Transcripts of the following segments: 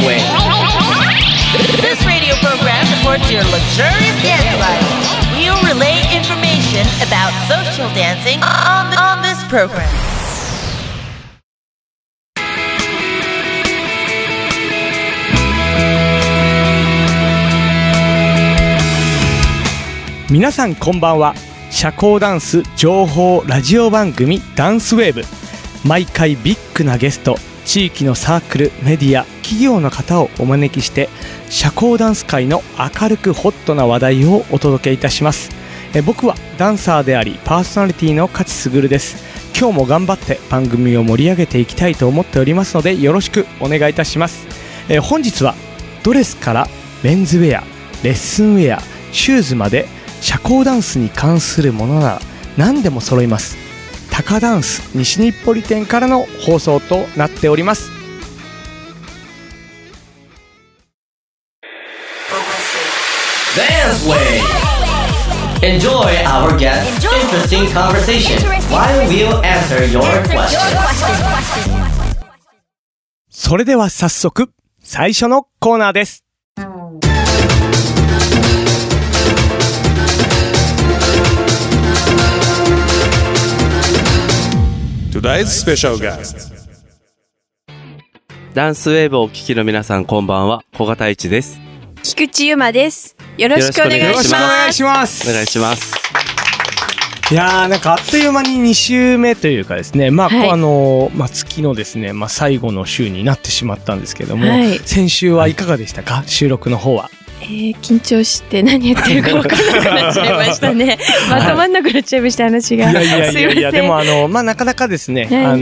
Wave. This radio program supports your luxurious dance life. We'll relay information about social dancing on this program. 皆さんこんばんは。社交ダンス情報ラジオ番組ダンスウェーブ。毎回ビッグなゲスト、地域のサークル、メディア、企業の方をお招きして社交ダンス界の明るくホットな話題をお届けいたします。僕はダンサーでありパーソナリティの勝卓です。今日も頑張って番組を盛り上げていきたいと思っておりますのでよろしくお願いいたします。本日はドレスからメンズウェア、レッスンウェア、シューズまで社交ダンスに関するものなら何でも揃います。タカダンス西日暮里店からの放送となっております。 Dance Wave. Enjoy our guest's interesting conversation while we'll answer your questions. それでは早速最初のコーナーです。 Today's special guest. ダンスウェーブをお聞きの皆さんこんばんは、小形一です。 菊池ゆまです。よろしくお願いします。 よろしくお願いします。 お願いします。 いやー、なんかあっという間に2週目というかですね、まあ、はい、月のですね、まあ、最後の週になってしまったんですけども、はい、先週はいかがでしたか、収録の方は。 緊張して何やってるか分からなくなっちゃいましたね。まとまんなくなっちゃいました、話が。 いや、でもまあ、なかなかですね、はい、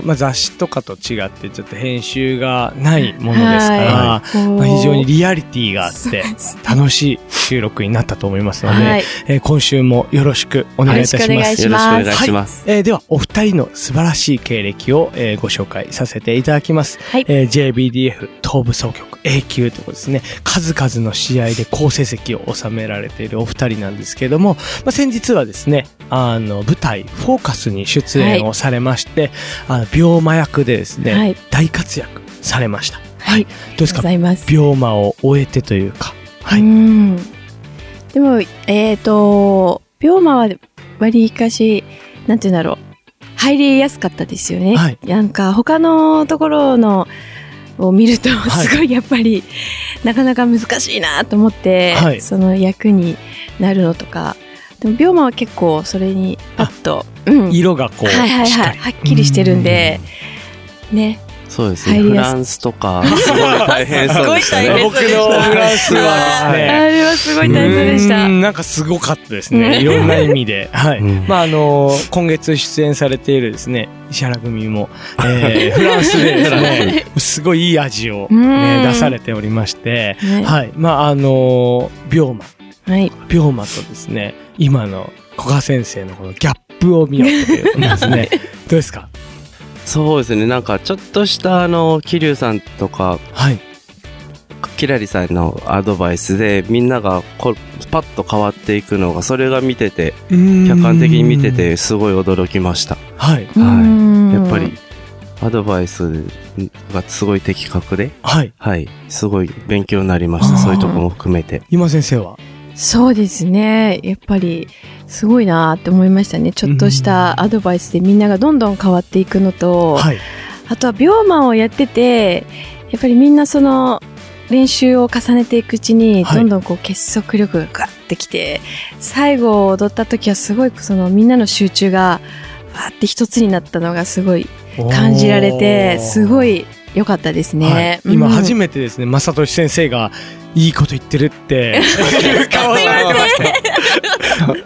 まあ、雑誌とかと違ってちょっと編集がないものですから、はい、まあ、非常にリアリティがあって楽しい収録になったと思いますので、はい、今週もよろしくお願いいたします。 よろしくお願いします。 はい、ではお二人の素晴らしい経歴を、ご紹介させていただきます。はい、JBDF 東部総局 A 級ということですね、数々の試合で好成績を収められているお二人なんですけれども、まあ、先日はですね、舞台フォーカスに出演をされまして、はい、病魔役でですね、はい、大活躍されました。はい、どうですか、病魔を終えてというか。はい、 でも病魔は割りかしなんていうんだろう、入りやすかったですよね。はい、なんか他のところのを見るとすごいやっぱり、はい、なかなか難しいなと思って、はい、その役になるのとか。でも病魔は結構それにパッと、 色がこう、 はっきりしてるんでね。 そうですね。フランスとかすごい大変そうでしたね。 僕のフランスはですね、 あれはすごい大変でした。 なんかすごかったですね。いろんな意味で。はい。まあ今月出演されているですね、石原組も、フランスでですね、すごいいい味をね出されておりまして、はい。まあ病魔、はい、病魔とですね、今の古賀先生のこのギャップを見ようということですね。どうですか？ そうですね、なんかちょっとした桐生さんとか、はい、キラリさんのアドバイスでみんながパッと変わっていくのが、それが見てて客観的に見ててすごい驚きました。はい、はい、やっぱりアドバイスがすごい的確で、はい、はい、すごい勉強になりました。そういうところも含めて。 今先生は？ そうですね、やっぱりすごいなって思いましたね。ちょっとしたアドバイスでみんながどんどん変わっていくのと、はい、あとは病魔をやっててやっぱりみんなその練習を重ねていくうちにどんどんこう結束力がガッてきて、はい、最後踊った時はすごいそのみんなの集中がわーって一つになったのがすごい感じられて、すごい良かったですね。 はい、今初めてですね、正俊先生がいいこと言ってるって顔されてました。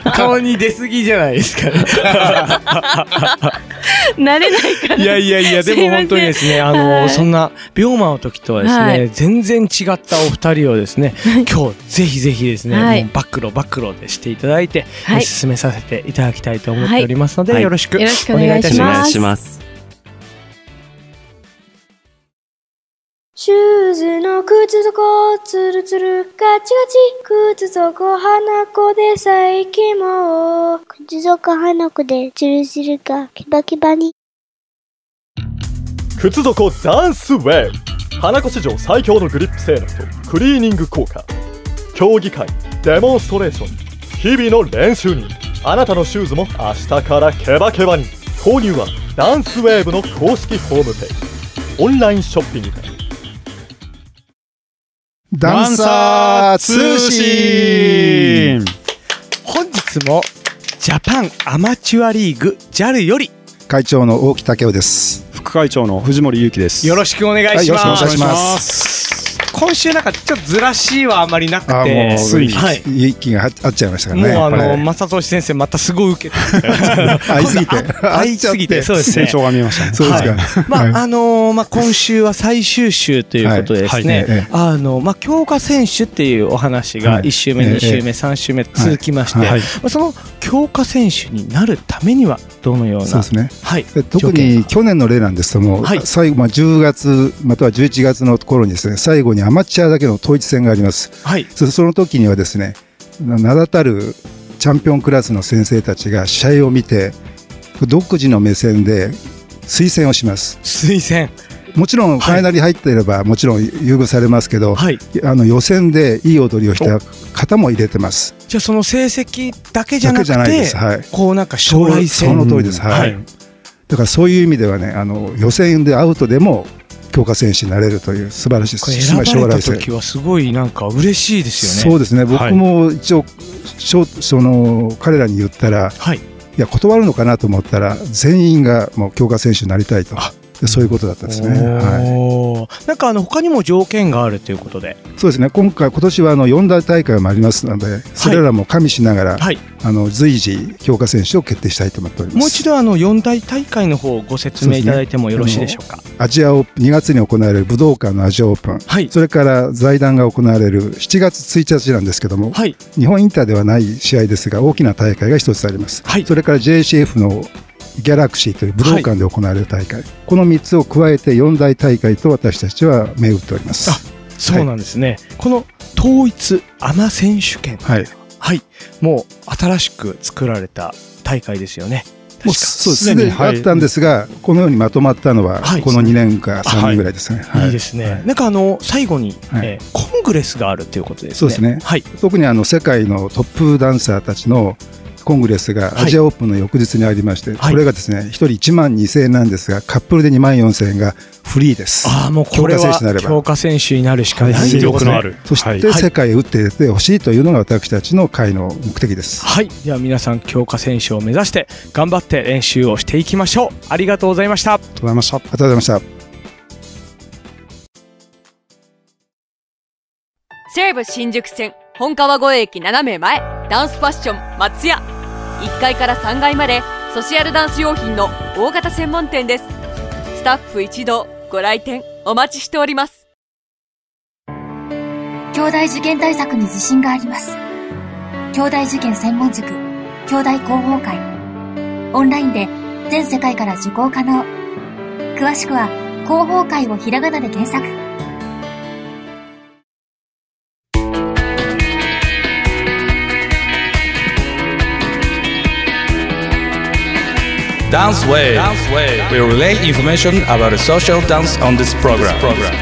顔に出過ぎじゃないですかね。 慣れないから。 いやでも本当にですね、そんな病魔の時とはですね、はい、全然違ったお二人をですね、今日ぜひぜひですね、はい、もう暴露でしていただいて、はい、進めさせていただきたいと思っておりますので、はい、よろしくお願いいたします。 シューズの靴底ツルツルガチガチ、靴底花子で最近も靴底花子でチルチルがキバキバに。 靴底ダンスウェイ花子史上最強のグリップ性能とクリーニング効果。競技会、デモンストレーション、日々の練習に。あなたのシューズも明日からケバケバに。購入はダンスウェーブの公式ホームページ、オンラインショッピングから。 ダンサー通信。 本日もジャパンアマチュアリーグ JAL より会長の大木武雄です。 副会長の藤森裕樹です。 よろしくお願いします。 よろしくお願いします。 今週なんかちょっとずらしいはあまりなくて、 もうついに息が合っちゃいましたからね。 もう正俊先生またすごい受けて合いすぎて合いすぎて、そうですね、 成長が見えましたね。 そうですか。 今週は最終週ということでですね、強化選手っていうお話が1週目2週目3週目続きまして、その強化選手になるためにはどのような、 そうですね、特に去年の例なんですけども、最後10月または11月の頃にですね、最後にアマチュアだけの統一戦があります。その時にはですね、名だたるチャンピオンクラスの先生たちが試合を見て独自の目線で推薦をします。 推薦、 もちろんファイナルに入っていればもちろん優遇されますけど、予選でいい踊りをした方も入れてます。 じゃあその成績だけじゃなくて、こうなんか将来性、 その通りです。だからそういう意味ではね、予選でアウトでも強化選手になれるという素晴らしい。 選ばれた時はすごいなんか嬉しいですよね。 そうですね。僕も一応彼らに言ったら、いや断るのかなと思ったら全員がもう強化選手になりたいと。そういうことだったんですね。 なんか他にも条件があるということで。 そうですね。今年は4大大会もありますので、それらも加味しながら、随時強化選手を決定したいと思っております。 もう一度4大大会の方をご説明いただいてもよろしいでしょうか。 アジアオープン、2月に行われる武道館のアジアオープン、それから財団が行われる7月1日なんですけども、日本インターではない試合ですが大きな大会が一つあります。それから JCF のギャラクシーという武道館で行われる大会、この3つを加えて4大大会と私たちは銘打っております。 そうなんですね。この統一アマ選手権、もう新しく作られた大会ですよね。 もうそうすでにあったんですが、このようにまとまったのはこの2年か3年ぐらいですね。 いいですね。なんか最後にコングレスがあるということですね。 そうですね。特に世界のトップダンサーたちのコングレスがアジアオープンの翌日にありまして、これがですね、1人1万2000円なんですが、カップルで2万4000円がフリーです。 もうこれは強化選手になるしかないということですね。 そして世界へ打って出てほしいというのが私たちの会の目的です。 では皆さん強化選手を目指して頑張って練習をしていきましょう。ありがとうございました。 ありがとうございました。ありがとうございました。 西武新宿線本川越駅斜め前、ダンスファッション松屋。1階から3階までソシアルダンス用品の大型専門店です。スタッフ一同ご来店お待ちしております。 兄弟受験対策に自信があります。兄弟受験専門塾兄弟広報会、オンラインで全世界から受講可能。詳しくは広報会をひらがなで検索。 Dance Wave. We relay information about the social dance on this program.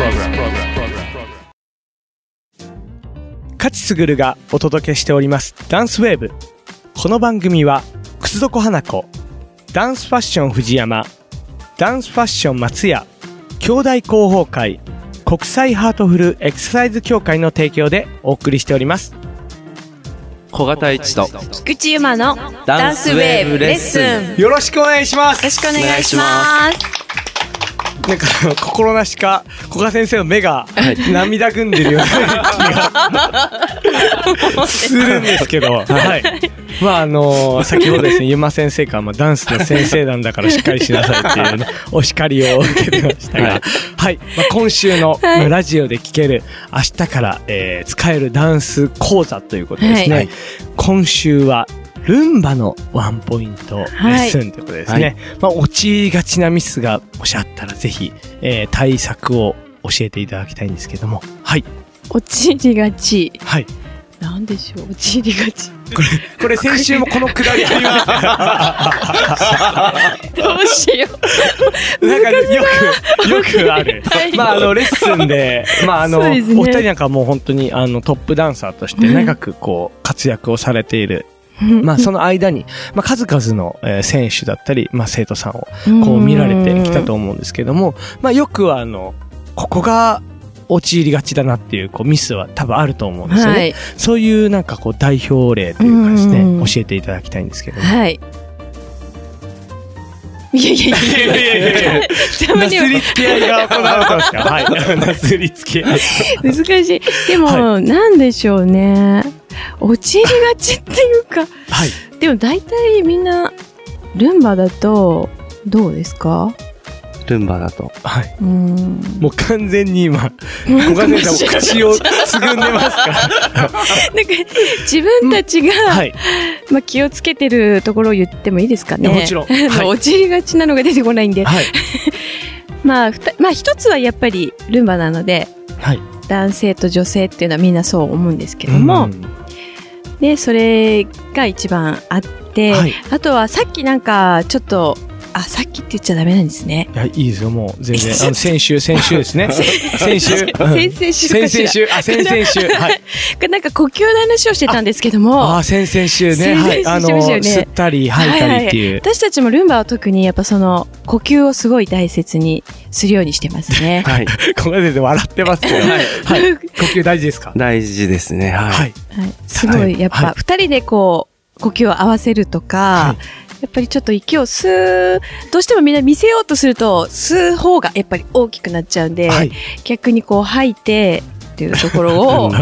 勝ちすぐるがお届けしておりますダンスウェーブ。この番組は靴底花子、ダンスファッション藤山、ダンスファッション松屋、兄弟広報会、国際ハートフルエクササイズ協会の提供でお送りしております。 小型一と菊池ゆまのダンスウェーブレッスン、 よろしくお願いします。 よろしくお願いします。 なんか心なしか古賀先生の目が涙ぐんでるような気がするんですけど、先ほどですね、ゆま先生からダンスの先生なんだからしっかりしなさいっていう、ね、お叱りを受けてましたが、今週のラジオで聴ける明日から、使えるダンス講座ということですね。今週はルンバのワンポイントレッスンということですね。落ちがちなミスがもしあったらぜひ、対策を教えていただきたいんですけども。 落ちがち。 なんでしょう、陥りがち。 これ先週もこのくだりありました。 どうしよう。なんかよくある。はい、まあレッスンで、まあね、お二人なんかもう本当にトップダンサーとして長くこう活躍をされている。まあその間に、まあ数々の選手だったり、まあ生徒さんをこう見られてきたと思うんですけども、まあよくはここが陥りがちだなっていう、こうミスは多分あると思うんですよね。はい、そういうなんかこう代表例というかですね、教えていただきたいんですけども。 はい。いや。 なすりつけ合いが行われてますか？はい。なすりつけ合い。 難しい。でも、はい、なんでしょうね。陥りがちっていうか。はい。でも大体みんな、ルンバだと、どうですか？ ルンバだと。 はい。もう完全に今、小金井さんも口をつぐんでますから。 なんか、自分たちが、はい、まあ気をつけてるところを言ってもいいですかね。 もちろん。 はい、陥りがちなのが出てこないんで。はい、まあ一つはやっぱりルンバなので、はい、男性と女性っていうのはみんなそう思うんですけども、で、それが一番あって、はい、あとはさっきなんかちょっと、さっきって言っちゃダメなんですね。 いや、いいですよ、もう、全然。先週ですね。先週。 先々週。 はい。 なんか呼吸の話をしてたんですけども。 先々週ね。はい。吸ったり吐いたりっていう。 私たちもルンバは特にやっぱその、呼吸をすごい大切にするようにしてますね。 はい。小金井先生笑ってますけど。はい。呼吸大事ですか？ 大事ですね。はい。 すごい、やっぱ、二人でこう、呼吸を合わせるとか、やっぱりちょっと息を吸う、どうしてもみんな見せようとすると、吸う方がやっぱり大きくなっちゃうんで、はい、逆にこう吐いてっていうところを、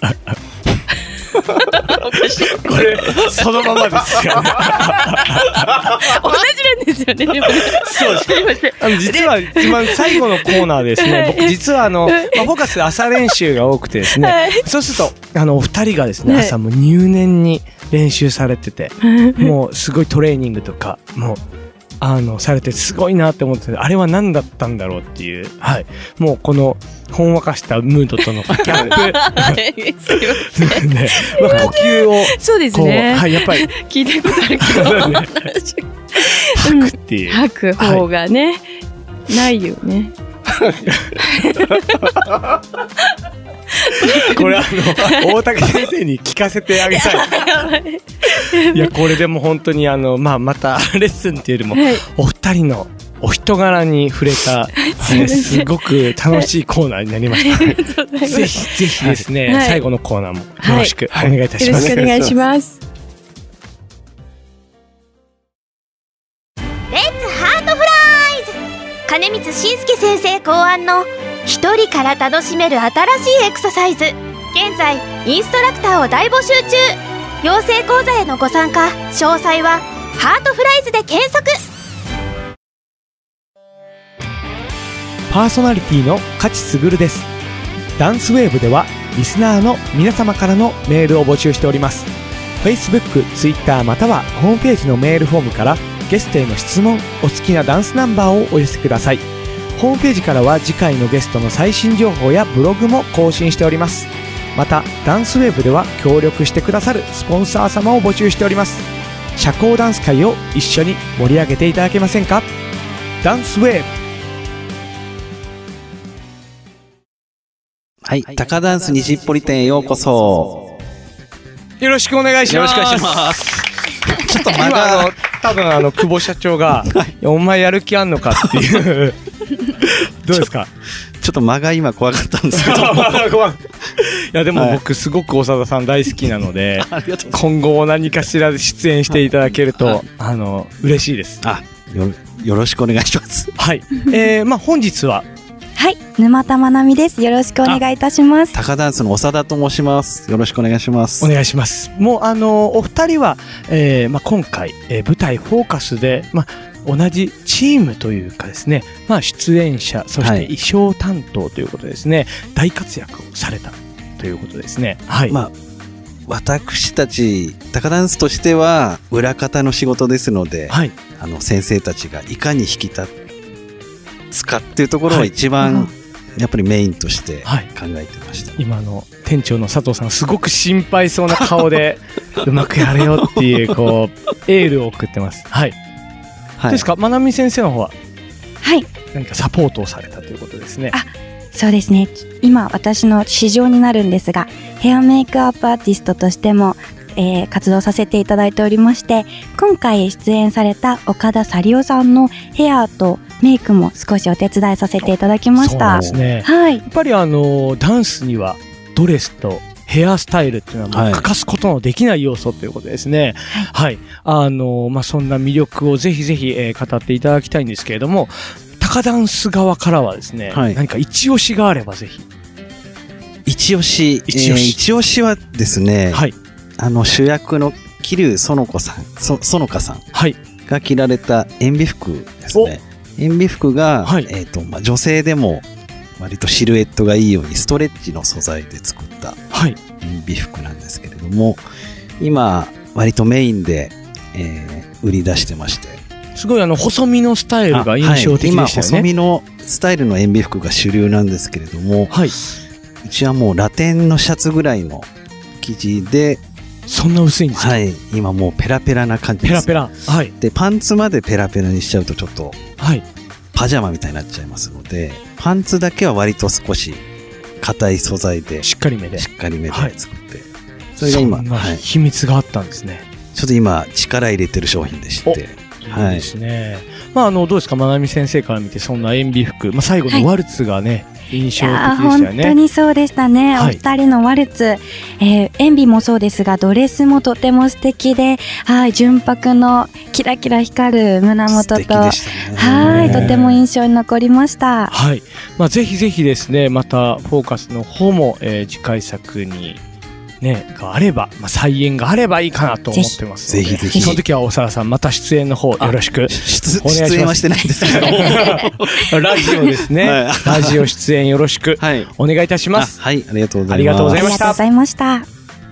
これ、そのままですよね。 同じなんですよね。 そうです。実は一番最後のコーナーですね。僕実はフォーカス朝練習が多くてですね。そうすると、お二人がですね、朝も入念に練習されてて、もうすごいトレーニングとか、もう、されてすごいなって思ってて、あれは何だったんだろうっていう、はい。もうこの、ほんわかしたムードとのギャップ。 すいません。 ね、呼吸を。 そうですね。 はい、やっぱり。 聞いたことあるけど。 吐くっていう。 吐く方がね、ないよね。 これ大竹先生に聞かせてあげたい。いや、これでも本当にまたレッスンっていうよりも、お二人のお人柄に触れた、すごく楽しいコーナーになりました。ぜひですね、最後のコーナーもよろしくお願いいたします。 よろしくお願いします。 レッツハートフライズ、金光慎介先生考案の一人から楽しめる新しいエクササイズ。現在インストラクターを大募集中。養成講座へのご参加詳細はハートフライズで検索。 パーソナリティの勝すぐるです。ダンスウェーブではリスナーの皆様からのメールを募集しております。 Facebook、Twitter またはホームページのメールフォームからゲストへの質問、お好きなダンスナンバーをお寄せください。ホームページからは次回のゲストの最新情報やブログも更新しております。またダンスウェーブでは協力してくださるスポンサー様を募集しております。社交ダンス界を一緒に盛り上げていただけませんか？ダンスウェーブ。 はい、高ダンス西っぽり店へようこそ。 よろしくお願いします。 よろしくお願いします。ちょっと間が多分久保社長がお前やる気あんのかっていうどうですか？ ちょっと間が今怖かったんですけど。いやでも僕すごく長田さん大好きなので、今後何かしらで出演していただけると嬉しいです。 よろしくお願いします。 はい。本日ははい、沼田まなみです。よろしくお願いいたします。 高ダンスの長田と申します。よろしくお願いします。 お願いします。もうお二人は、今回、舞台フォーカスで、同じチームというかですね、出演者、そして衣装担当ということですね、大活躍をされたということですね。はい。 私たち高ダンスとしては裏方の仕事ですので、はい、先生たちがいかに引き立つかっていうところを一番、 やっぱりメインとして考えてました。 今の店長の佐藤さんすごく心配そうな顔でうまくやれよっていうこうエールを送ってます。はい。どうですか、まなみ先生の方は。 はい。 何かサポートをされたということですね。 そうですね。今私の市場になるんですが、ヘアメイクアップアーティストとしても、活動させていただいておりまして、今回出演された岡田サリオさんのヘアとメイクも少しお手伝いさせていただきました。 そうですね。 はい。 やっぱりダンスにはドレスとヘアスタイルっていうのはもう欠かすことのできない要素ということですね。はい。そんな魅力をぜひぜひ、語っていただきたいんですけれども、タカダンス側からはですね、何か一押しがあればぜひ。 一押しはですね、主役の桐生園香さんが着られた塩ビ服ですね。塩ビ服が、女性でも割とシルエットがいいようにストレッチの素材で作った塩ビ服なんですけれども、今割とメインで、売り出してまして、 すごい細身のスタイルが印象的でしたよね。 今細身のスタイルの塩ビ服が主流なんですけれども、うちはもうラテンのシャツぐらいの生地で、 そんな薄いんですか？ はい。今もうペラペラな感じです。 ペラペラ。はい。 で、パンツまでペラペラにしちゃうとちょっと、パジャマみたいになっちゃいますので、パンツだけは割と少し硬い素材で、 しっかりめで作って、それが今、 秘密があったんですね。 ちょっと今力入れてる商品でして、 いいですね。どうですか、まなみ先生から見てそんな塩ビ服、最後のワルツがね、印象的でしたよね。 本当にそうでしたね。お二人のワルツ、塩ビもそうですが、ドレスもとても素敵で、純白のキラキラ光る胸元と、とても印象に残りました。 はい。ぜひぜひですね、またフォーカスの方も、次回作にがあれば、再演があればいいかなと思ってますので、 ぜひぜひ。 その時は大沢さん、また出演の方よろしくお願いします。 出演はしてないんですけどラジオですね。ラジオ出演よろしくお願いいたします。 はい、ありがとうございます。 ありがとうございました。 ありがとうございました。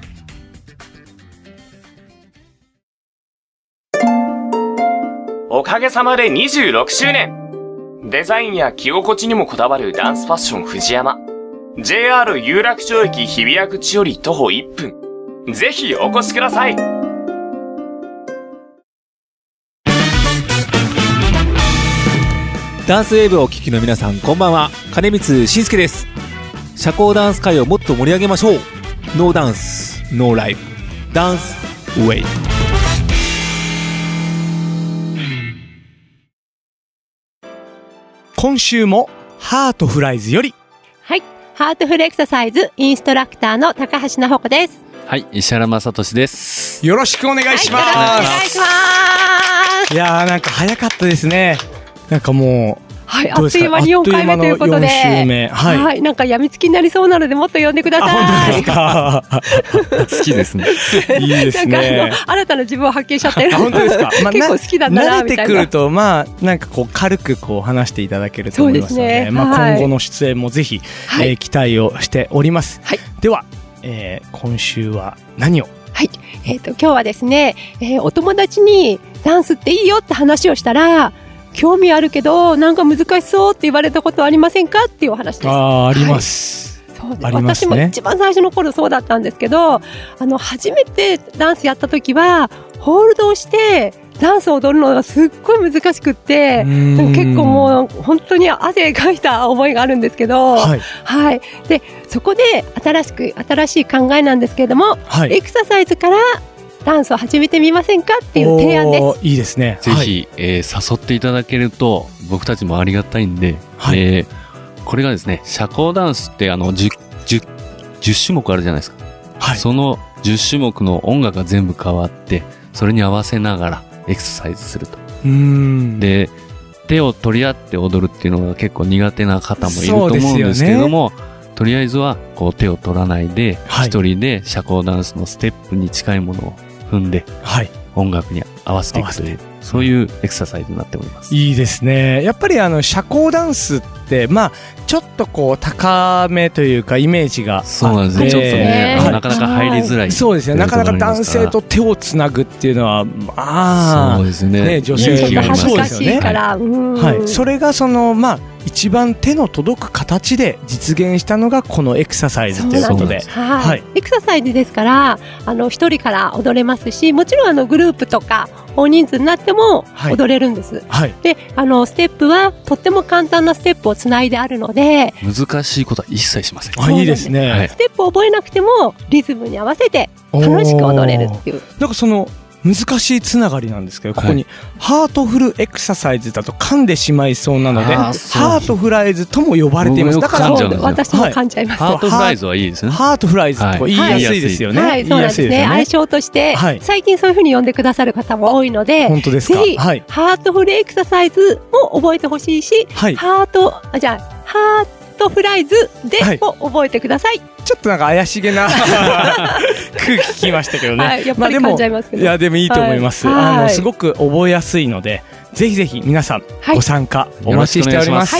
おかげさまで26周年。デザインや着心地にもこだわるダンスファッション藤山。JR 有楽町駅日比谷口より徒歩1分。ぜひお越しください。 ダンスウェーブをお聞きの皆さん、こんばんは。金光慎介です。社交ダンス界をもっと盛り上げましょう。ノーダンス、ノーライブ。ダンスウェーブ。 今週もハートフライズより。 はい。ハートフルエクササイズインストラクターの高橋直子です。 はい、石原正俊です。 よろしくお願いします。 よろしくお願いします。 いやー、なんか早かったですね。なんかもう、 あっという間に4回目ということで、はい、なんか病みつきになりそうなので、もっと呼んでください。 本当ですか。 好きですね。 いいですね。 新たな自分を発見しちゃってる。 本当ですか。 結構好きなんだなみたいな。 慣れてくると、なんかこう軽くこう話していただけると思いますので、今後の出演もぜひ期待をしております。では、今週は何を？ はい、今日はですね、お友達にダンスっていいよって話をしたら、興味あるけどなんか難しそうって言われたことありませんかっていうお話です。 あります。 そうで、私も一番最初の頃そうだったんですけど、初めてダンスやった時はホールドをしてダンスを踊るのがすっごい難しくって、結構もう本当に汗かいた思いがあるんですけど、でそこで新しい考えなんですけれども、エクササイズからダンスを始めてみませんかっていう提案です。 いいですね。 ぜひ、誘っていただけると僕たちもありがたいんで、これがですね、社交ダンスって10種目あるじゃないですか。その10種目の音楽が全部変わって、それに合わせながらエクササイズすると。で、手を取り合って踊るっていうのが結構苦手な方もいると思うんですけれども、とりあえずはこう手を取らないで、一人で社交ダンスのステップに近いものを踏んで、音楽に合わせていくという、そういうエクササイズになっております。 いいですね。やっぱり社交ダンスって、ちょっとこう高めというかイメージがあって、 そうなんですね。ちょっとね、なかなか入りづらい。 そうですね。なかなか男性と手をつなぐっていうのは、 そうですね。 女性が恥ずかしいから。 それが一番手の届く形で実現したのがこのエクササイズということで、 はい、エクササイズですから一人から踊れますし、もちろんグループとか大人数になっても踊れるんです、はい、でステップはとっても簡単なステップをつないであるので難しいことは一切しません。 いいですね、 はい、ステップを覚えなくてもリズムに合わせて楽しく踊れるっていう。 なんかその難しいつながりなんですけど、ここにハートフルエクササイズだと噛んでしまいそうなので、ハートフライズとも呼ばれています。 だから私も噛んじゃいます。 ハートフライズはいいですね。 ハートフライズと言いやすいですよね。 はい、そうなんですね。愛称として最近そういう風に呼んでくださる方も多いので、 本当ですか。 ぜひハートフルエクササイズも覚えてほしいし、ハートフライズでも覚えてください。 ちょっとなんか怪しげな空気聞きましたけどね。 はい、やっぱり噛んじゃいますけど。 いやでもいいと思います。すごく覚えやすいので、ぜひぜひ皆さんご参加お待ちしております。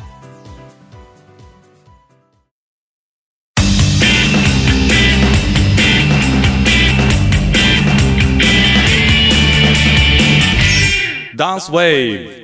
ダンスウェーブ。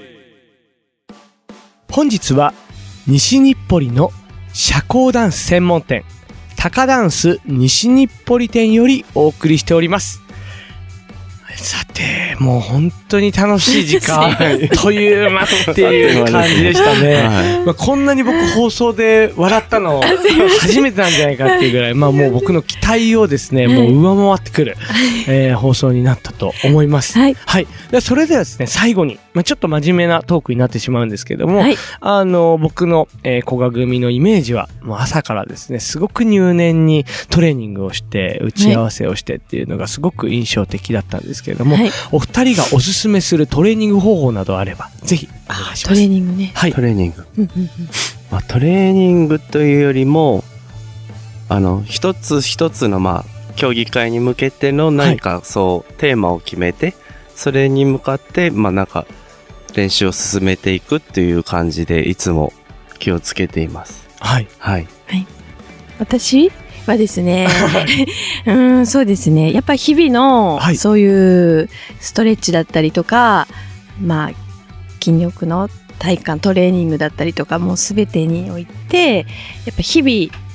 本日は西日暮里の社交ダンス専門店高ダンス西日暮里店よりお送りしております。さてもう本当に楽しい時間という間っていう感じでしたね。こんなに僕放送で笑ったの初めてなんじゃないかっていうぐらい、もう僕の期待をですね、もう上回ってくる、放送になったと思います。はい。でそれではですね、最後に、ちょっと真面目なトークになってしまうんですけども、僕の、古賀組のイメージは、もう朝からですね、すごく入念にトレーニングをして、打ち合わせをしてっていうのがすごく印象的だったんですけれども、お二人がおすすめするトレーニング方法などあれば、ぜひお願いします。 トレーニングね。 トレーニング。トレーニングというよりも、一つ一つの、競技会に向けての何かテーマを決めて、それに向かって、練習を進めていくっていう感じで、いつも気をつけています。 はい。 私はですね、そうですね。やっぱり日々の、そういうストレッチだったりとか、筋力の体幹トレーニングだったりとか、もうすべてにおいて、やっぱ日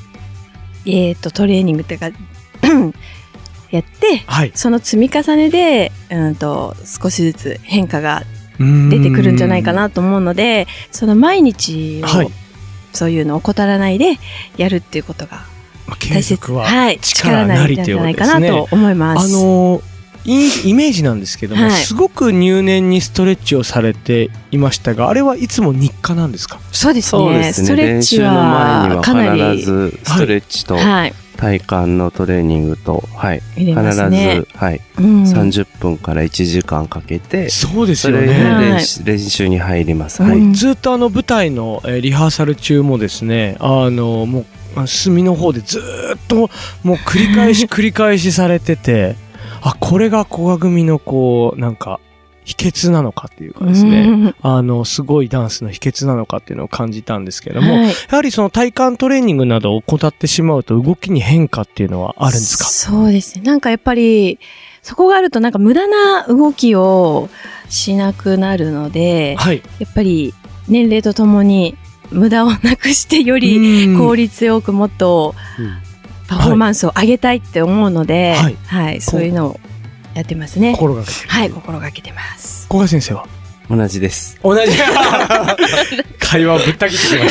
々、トレーニングっていうか、やって、その積み重ねで、少しずつ変化が出てくるんじゃないかなと思うので、その毎日を、そういうのを怠らないでやるっていうことが大切。力なりじゃないかなと思います。 イメージなんですけども、すごく入念にストレッチをされていましたが、あれはいつも日課なんですか？ そうですね。ストレッチはかなり練習の前には必ずストレッチと体幹のトレーニングと、必ず、30分から1時間かけて、 そうですよね。 練習に入ります。 ずっと舞台のリハーサル中もですね、もう隅の方でずっともう繰り返しされてて、これが古賀組の秘訣なのかっていうかですね、すごいダンスの秘訣なのかっていうのを感じたんですけども、やはりその体幹トレーニングなどを怠ってしまうと動きに変化っていうのはあるんですか？ そうですね。やっぱり、そこがあると無駄な動きをしなくなるので、やっぱり年齢とともに無駄をなくしてより効率よくもっとパフォーマンスを上げたいって思うので、そういうのをやってますね。 心がけてる。 心がけてます。 古賀先生は同じです。 同じ会話をぶった切ってきま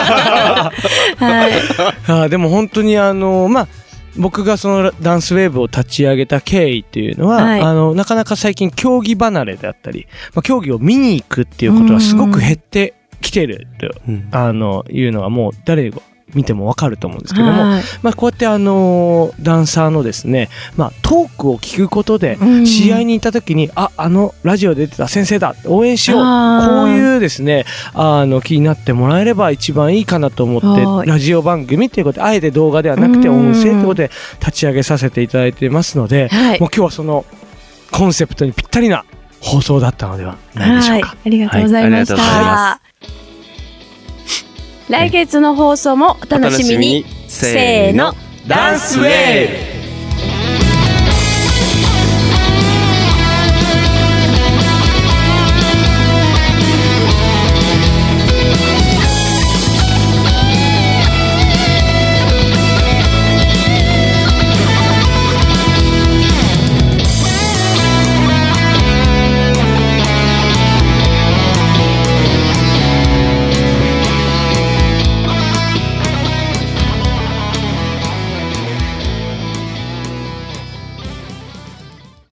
したね。でも本当に僕がそのダンスウェーブを立ち上げた経緯っていうのは、なかなか最近競技離れであったり、競技を見に行くっていうことはすごく減ってきてると、いうのはもう誰が見てもわかると思うんですけども、こうやってダンサーのですね、トークを聞くことで、試合に行った時に、ラジオで出てた先生だ、応援しよう、こういうですね、気になってもらえれば一番いいかなと思って、ラジオ番組っていうことで、あえて動画ではなくて音声ということで立ち上げさせていただいてますので、もう今日はそのコンセプトにぴったりな放送だったのではないでしょうか。 ありがとうございました。来月の放送もお楽しみに。 せーの、 ダンスウェーブ。